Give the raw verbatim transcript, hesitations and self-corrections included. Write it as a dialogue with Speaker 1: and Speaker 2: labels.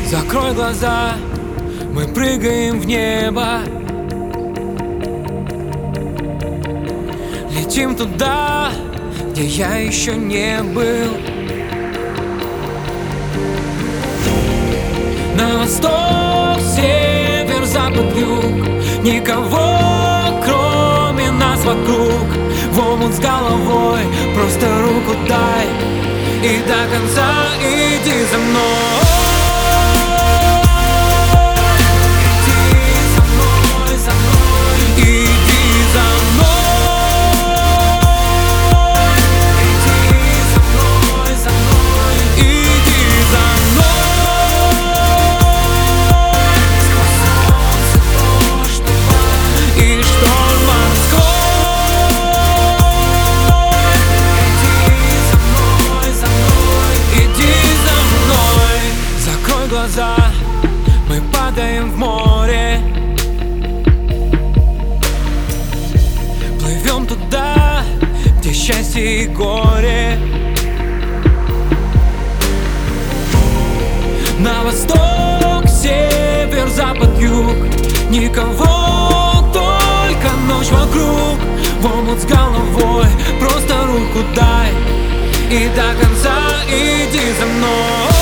Speaker 1: Закрой глаза, мы прыгаем в небо. Летим туда, где я еще не был. На восток, север, запад, юг. Никого, кроме нас вокруг. В омут с головой, просто руку дай. И до конца иди за мной. Глаза, мы падаем в море. Плывем туда, где счастье и горе. На восток, север, запад, юг. Никого, только ночь вокруг. В омут с головой, просто руку дай. И до конца иди за мной.